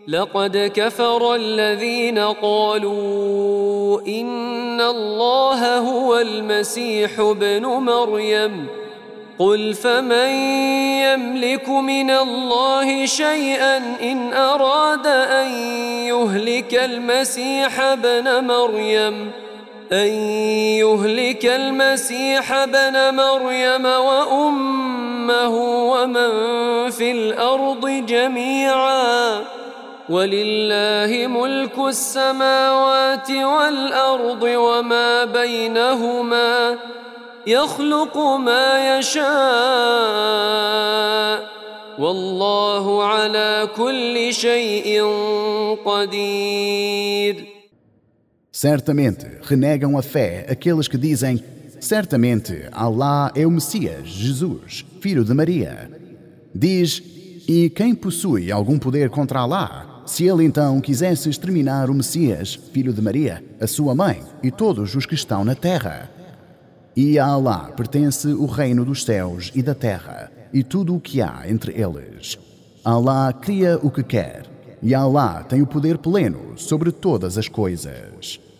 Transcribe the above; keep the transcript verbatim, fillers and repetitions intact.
لقد كفر الذين قالوا إن الله هو المسيح ابن مريم قل فمن يملك من الله شيئا إن أراد أن يهلك المسيح ابن مريم أن يهلك المسيح ابن مريم وأمه ومن في الأرض جميعا ولله ملك السماوات والأرض وما بينهما يخلق ما يشاء والله على كل شيء قدير. Certamente renegam a fé aqueles que dizem: certamente Allah é o Messias, Jesus, filho de Maria. Diz: e quem possui algum poder contra Allah, se ele então quisesse exterminar o Messias, filho de Maria, a sua mãe e todos os que estão na terra? E a Allah pertence o reino dos céus e da terra e tudo o que há entre eles. Allah cria o que quer e Allah tem o poder pleno sobre todas as coisas.